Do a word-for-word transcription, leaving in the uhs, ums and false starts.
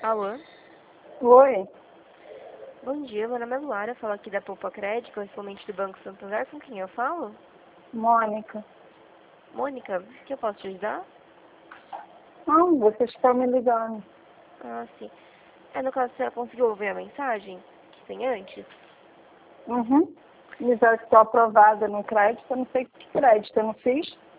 Alô? Oi, Bom dia, meu nome é Luara, eu falo aqui da Poupa Crédito, correspondente do Banco Santander. Com quem eu falo? Mônica. Mônica, o que eu posso te ajudar? Não, você está me ligando. Ah, sim. É, no caso, você conseguiu ouvir a mensagem que tem antes? Uhum. E já estou aprovada no crédito, eu não sei que crédito, eu não fiz.